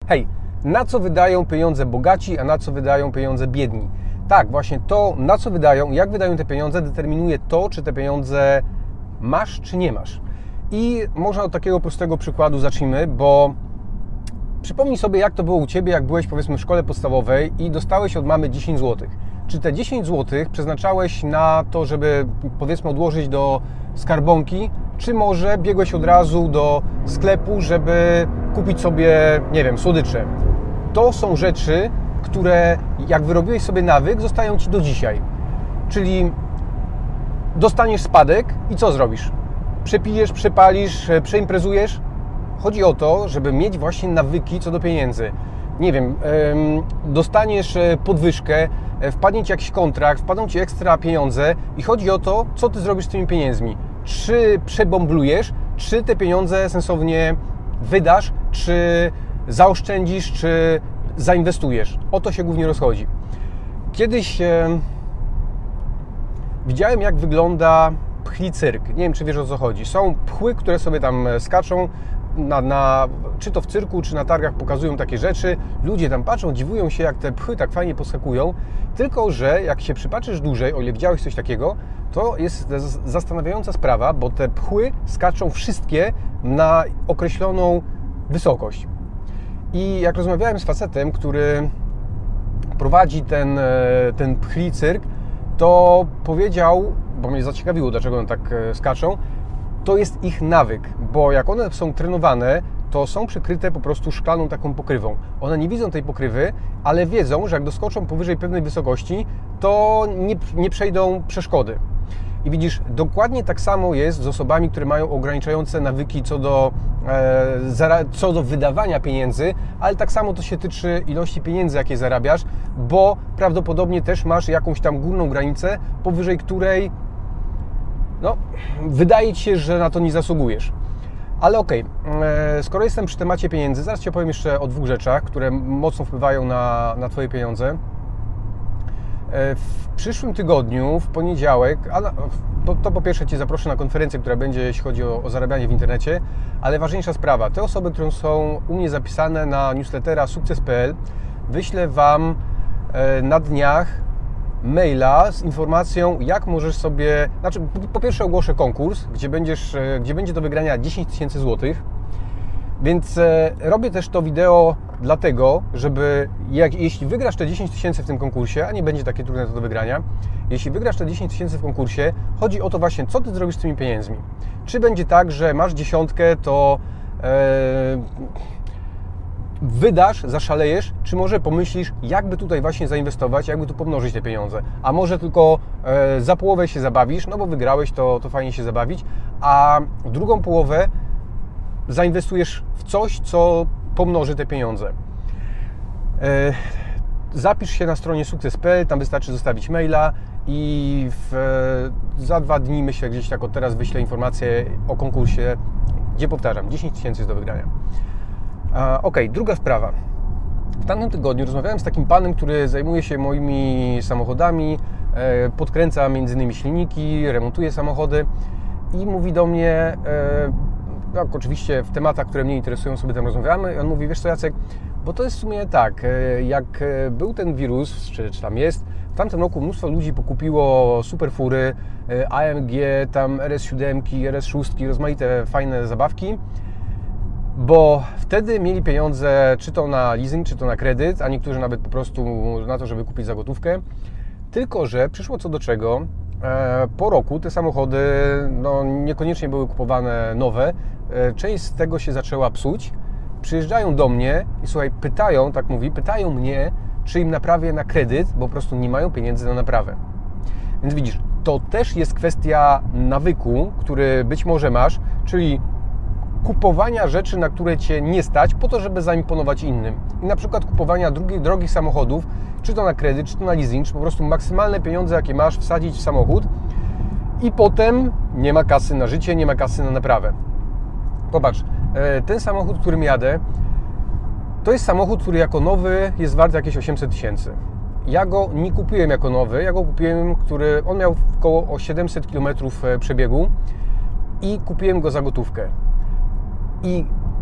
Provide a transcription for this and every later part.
Hej, na co wydają pieniądze bogaci, a na co wydają pieniądze biedni? Tak, właśnie to, na co wydają, jak wydają te pieniądze, determinuje to, czy te pieniądze masz, czy nie masz. I może od takiego prostego przykładu zacznijmy, bo przypomnij sobie, jak to było u Ciebie, jak byłeś, powiedzmy, w szkole podstawowej i dostałeś od mamy 10 zł. Czy te 10 zł przeznaczałeś na to, żeby, powiedzmy, odłożyć do skarbonki, czy może biegłeś od razu do sklepu, żeby kupić sobie, nie wiem, słodycze? To są rzeczy, które jak wyrobiłeś sobie nawyk, zostają Ci do dzisiaj. Czyli dostaniesz spadek i co zrobisz? Przepijesz, przepalisz, przeimprezujesz? Chodzi o to, żeby mieć właśnie nawyki co do pieniędzy. Nie wiem, dostaniesz podwyżkę, wpadnie Ci jakiś kontrakt, wpadną Ci ekstra pieniądze i chodzi o to, co Ty zrobisz z tymi pieniędzmi. Czy przebomblujesz, czy te pieniądze sensownie wydasz, czy zaoszczędzisz, czy zainwestujesz. O to się głównie rozchodzi. Kiedyś widziałem, jak wygląda pchli cyrk. Nie wiem, czy wiesz, o co chodzi. Są pchły, które sobie tam skaczą, czy to w cyrku, czy na targach pokazują takie rzeczy. Ludzie tam patrzą, dziwują się, jak te pchły tak fajnie poskakują. Tylko że jak się przypatrzysz dłużej, o ile widziałeś coś takiego, to jest zastanawiająca sprawa, bo te pchły skaczą wszystkie na określoną wysokość. I jak rozmawiałem z facetem, który prowadzi ten pchli cyrk, to powiedział, bo mnie zaciekawiło, dlaczego one tak skaczą, to jest ich nawyk, bo jak one są trenowane, to są przykryte po prostu szklaną taką pokrywą. One nie widzą tej pokrywy, ale wiedzą, że jak doskoczą powyżej pewnej wysokości, to nie przejdą przeszkody. I widzisz, dokładnie tak samo jest z osobami, które mają ograniczające nawyki co do wydawania pieniędzy, ale tak samo to się tyczy ilości pieniędzy, jakie zarabiasz, bo prawdopodobnie też masz jakąś tam górną granicę, powyżej której wydaje Ci się, że na to nie zasługujesz. Ale okej, skoro jestem przy temacie pieniędzy, zaraz Ci opowiem jeszcze o dwóch rzeczach, które mocno wpływają na Twoje pieniądze. W przyszłym tygodniu, w poniedziałek, to po pierwsze Cię zaproszę na konferencję, która będzie, jeśli chodzi o zarabianie w internecie, ale ważniejsza sprawa, te osoby, które są u mnie zapisane na newslettera sukces.pl, wyślę Wam na dniach maila z informacją, jak możesz sobie, po pierwsze ogłoszę konkurs, gdzie będzie do wygrania 10 tysięcy złotych, więc robię też to wideo dlatego, żeby jeśli wygrasz te 10 tysięcy w tym konkursie, a nie będzie takie trudne to do wygrania, jeśli wygrasz te 10 tysięcy w konkursie, chodzi o to właśnie, co Ty zrobisz z tymi pieniędzmi. Czy będzie tak, że masz 10, to wydasz, zaszalejesz, czy może pomyślisz, jakby tutaj właśnie zainwestować, jakby tu pomnożyć te pieniądze, a może tylko za połowę się zabawisz, no bo wygrałeś, to fajnie się zabawić, a drugą połowę zainwestujesz w coś, co pomnoży te pieniądze. Zapisz się na stronie sukces.pl, tam wystarczy zostawić maila i za 2 dni, myślę, gdzieś tak od teraz wyślę informację o konkursie, gdzie, powtarzam, 10 tysięcy jest do wygrania. Okej, druga sprawa. W tamtym tygodniu rozmawiałem z takim panem, który zajmuje się moimi samochodami, podkręca m.in. silniki, remontuje samochody i mówi do mnie, tak, oczywiście w tematach, które mnie interesują, sobie tam rozmawiamy, i on mówi, wiesz co, Jacek, bo to jest w sumie tak, jak był ten wirus, czy tam jest, w tamtym roku mnóstwo ludzi pokupiło super fury, AMG, tam RS7, RS6, rozmaite fajne zabawki, bo wtedy mieli pieniądze czy to na leasing, czy to na kredyt, a niektórzy nawet po prostu na to, żeby kupić za gotówkę. Tylko że przyszło co do czego, po roku te samochody niekoniecznie były kupowane nowe, część z tego się zaczęła psuć, przyjeżdżają do mnie i słuchaj, pytają mnie, czy im naprawię na kredyt, bo po prostu nie mają pieniędzy na naprawę. Więc widzisz, to też jest kwestia nawyku, który być może masz, czyli kupowania rzeczy, na które Cię nie stać, po to, żeby zaimponować innym. I na przykład kupowania drogich samochodów, czy to na kredyt, czy to na leasing, czy po prostu maksymalne pieniądze, jakie masz, wsadzić w samochód i potem nie ma kasy na życie, nie ma kasy na naprawę. Popatrz, ten samochód, którym jadę, to jest samochód, który jako nowy jest wart jakieś 800 tysięcy. Ja go nie kupiłem jako nowy, ja go kupiłem, on miał około 700 km przebiegu i kupiłem go za gotówkę. I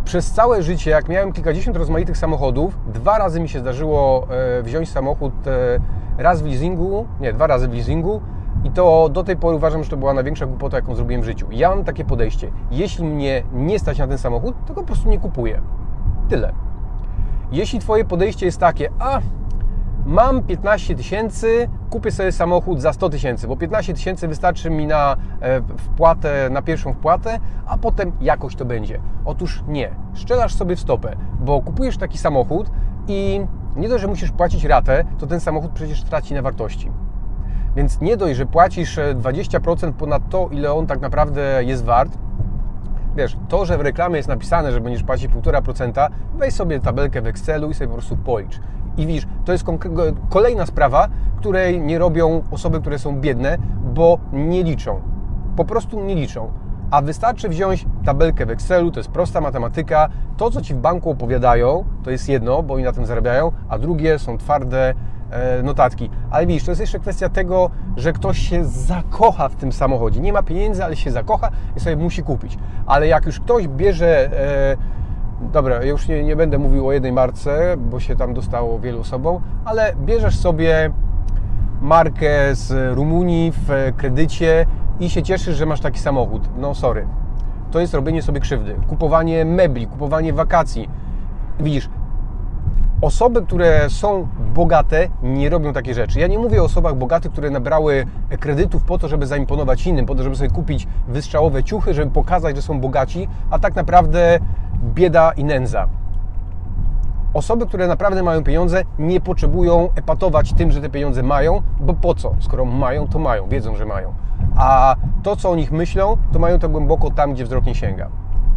Przez całe życie, jak miałem kilkadziesiąt rozmaitych samochodów, 2 razy mi się zdarzyło wziąć samochód raz w leasingu, nie, 2 razy w leasingu i to do tej pory uważam, że to była największa głupota, jaką zrobiłem w życiu. Ja mam takie podejście, jeśli mnie nie stać na ten samochód, to go po prostu nie kupuję. Tyle. Jeśli Twoje podejście jest takie, mam 15 tysięcy, kupię sobie samochód za 100 tysięcy, bo 15 tysięcy wystarczy mi na wpłatę, na pierwszą wpłatę, a potem jakoś to będzie. Otóż nie, strzelasz sobie w stopę, bo kupujesz taki samochód i nie dość, że musisz płacić ratę, to ten samochód przecież traci na wartości. Więc nie dość, że płacisz 20% ponad to, ile on tak naprawdę jest wart. Wiesz, to, że w reklamie jest napisane, że będziesz płacić 1,5%, weź sobie tabelkę w Excelu i sobie po prostu policz. I widzisz, to jest kolejna sprawa, której nie robią osoby, które są biedne, bo nie liczą. Po prostu nie liczą. A wystarczy wziąć tabelkę w Excelu, to jest prosta matematyka. To, co Ci w banku opowiadają, to jest jedno, bo oni na tym zarabiają, a drugie są twarde notatki. Ale widzisz, to jest jeszcze kwestia tego, że ktoś się zakocha w tym samochodzie. Nie ma pieniędzy, ale się zakocha i sobie musi kupić. Ale jak już ktoś bierze... Dobra, ja już nie będę mówił o jednej marce, bo się tam dostało wielu osobom, ale bierzesz sobie markę z Rumunii w kredycie i się cieszysz, że masz taki samochód. No sorry, to jest robienie sobie krzywdy. Kupowanie mebli, kupowanie wakacji. Widzisz, osoby, które są bogate, nie robią takie rzeczy. Ja nie mówię o osobach bogatych, które nabrały kredytów po to, żeby zaimponować innym, po to, żeby sobie kupić wystrzałowe ciuchy, żeby pokazać, że są bogaci, a tak naprawdę bieda i nędza. Osoby, które naprawdę mają pieniądze, nie potrzebują epatować tym, że te pieniądze mają, bo po co? Skoro mają, to mają, wiedzą, że mają. A to, co o nich myślą, to mają to głęboko tam, gdzie wzrok nie sięga.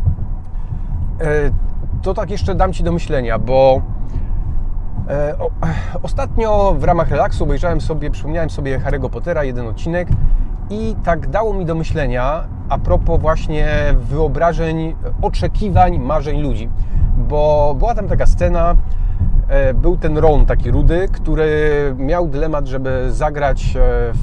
To tak jeszcze dam Ci do myślenia, bo ostatnio w ramach relaksu przypomniałem sobie Harry'ego Pottera, jeden odcinek i tak dało mi do myślenia a propos właśnie wyobrażeń, oczekiwań, marzeń ludzi. Bo była tam taka scena, był ten Ron taki rudy, który miał dylemat, żeby zagrać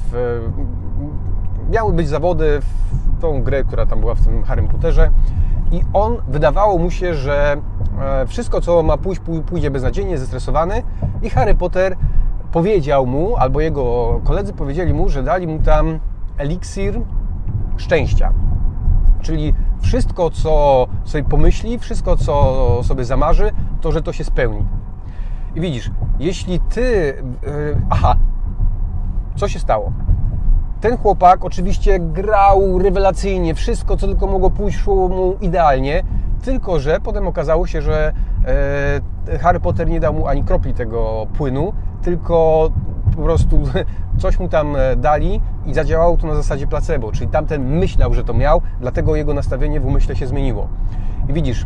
miały być zawody w tą grę, która tam była w tym Harrym Potterze i on, wydawało mu się, że wszystko, co ma pójść, pójdzie beznadziejnie, zestresowany i Harry Potter powiedział mu, albo jego koledzy powiedzieli mu, że dali mu tam eliksir szczęścia. Czyli wszystko, co sobie pomyśli, wszystko, co sobie zamarzy, to, że to się spełni. I widzisz, jeśli ty... co się stało? Ten chłopak oczywiście grał rewelacyjnie, wszystko, co tylko mogło pójść, szło mu idealnie, tylko że potem okazało się, że Harry Potter nie dał mu ani kropli tego płynu, tylko po prostu coś mu tam dali i zadziałało to na zasadzie placebo, czyli tamten myślał, że to miał, dlatego jego nastawienie w umyśle się zmieniło. I widzisz,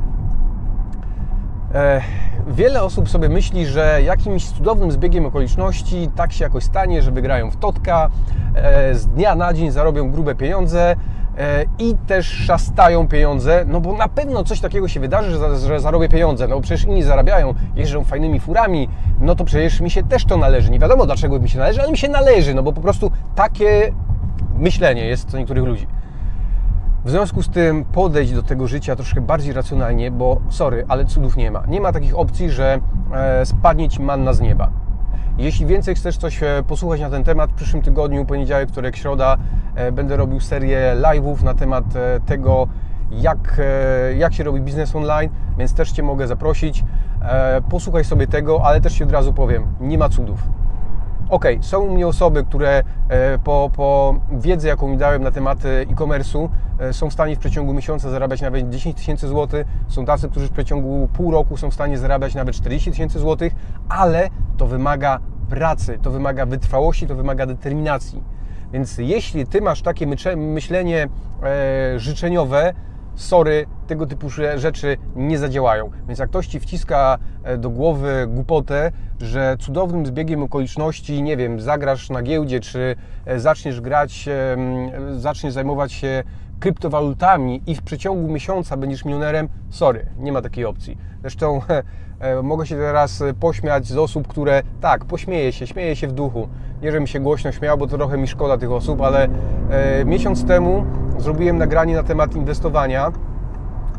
wiele osób sobie myśli, że jakimś cudownym zbiegiem okoliczności tak się jakoś stanie, że wygrają w totka, z dnia na dzień zarobią grube pieniądze i też szastają pieniądze, no bo na pewno coś takiego się wydarzy, że zarobię pieniądze, no bo przecież inni zarabiają, jeżdżą fajnymi furami, no to przecież mi się też to należy. Nie wiadomo, dlaczego mi się należy, ale mi się należy, no bo po prostu takie myślenie jest co niektórych ludzi. W związku z tym podejdź do tego życia troszkę bardziej racjonalnie, bo sorry, ale cudów nie ma. Nie ma takich opcji, że spadnie Ci manna z nieba. Jeśli więcej chcesz coś posłuchać na ten temat, w przyszłym tygodniu, poniedziałek, wtorek, środa, będę robił serię live'ów na temat tego, jak się robi biznes online, więc też Cię mogę zaprosić. Posłuchaj sobie tego, ale też Ci od razu powiem, nie ma cudów. Okej, są u mnie osoby, które po wiedzy, jaką mi dałem na tematy e-commerce'u, są w stanie w przeciągu miesiąca zarabiać nawet 10 tysięcy złotych. Są tacy, którzy w przeciągu pół roku są w stanie zarabiać nawet 40 tysięcy złotych, ale to wymaga pracy, to wymaga wytrwałości, to wymaga determinacji. Więc jeśli Ty masz takie myślenie życzeniowe, sorry, tego typu rzeczy nie zadziałają. Więc jak ktoś Ci wciska do głowy głupotę, że cudownym zbiegiem okoliczności, nie wiem, zagrasz na giełdzie, czy zaczniesz grać, zaczniesz zajmować się kryptowalutami i w przeciągu miesiąca będziesz milionerem, sorry, nie ma takiej opcji. Zresztą mogę się teraz pośmiać z osób, które, tak, śmieję się w duchu. Nie, żebym się głośno śmiał, bo to trochę mi szkoda tych osób, ale miesiąc temu zrobiłem nagranie na temat inwestowania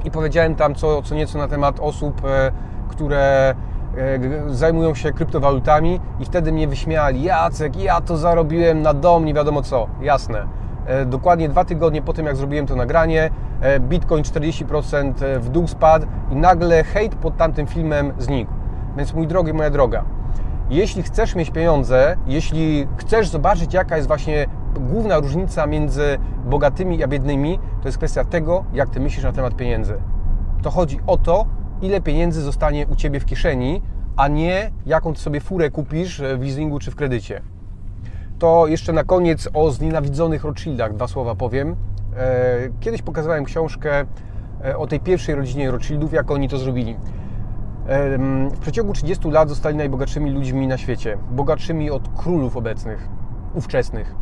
i powiedziałem tam co nieco na temat osób, które zajmują się kryptowalutami i wtedy mnie wyśmiali: Jacek, ja to zarobiłem na dom, nie wiadomo co. Jasne. Dokładnie 2 tygodnie po tym, jak zrobiłem to nagranie, Bitcoin 40% w dół spadł i nagle hejt pod tamtym filmem znikł. Więc mój drogi, moja droga, jeśli chcesz mieć pieniądze, jeśli chcesz zobaczyć, jaka jest właśnie główna różnica między bogatymi a biednymi, to jest kwestia tego, jak Ty myślisz na temat pieniędzy. To chodzi o to, ile pieniędzy zostanie u Ciebie w kieszeni, a nie jaką Ty sobie furę kupisz w leasingu czy w kredycie. To jeszcze na koniec o znienawidzonych Rothschildach 2 słowa powiem. Kiedyś pokazywałem książkę o tej pierwszej rodzinie Rothschildów, jak oni to zrobili. W przeciągu 30 lat zostali najbogatszymi ludźmi na świecie. Bogatszymi od królów obecnych, ówczesnych.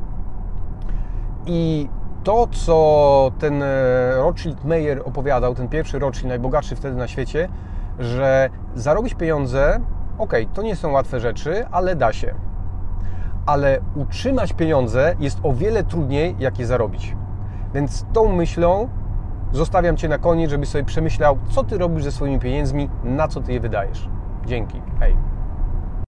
I to, co ten Rothschild Meyer opowiadał, ten pierwszy Rothschild, najbogatszy wtedy na świecie, że zarobić pieniądze, to nie są łatwe rzeczy, ale da się. Ale utrzymać pieniądze jest o wiele trudniej, jak je zarobić. Więc tą myślą zostawiam Cię na koniec, żebyś sobie przemyślał, co Ty robisz ze swoimi pieniędzmi, na co Ty je wydajesz. Dzięki. Hej.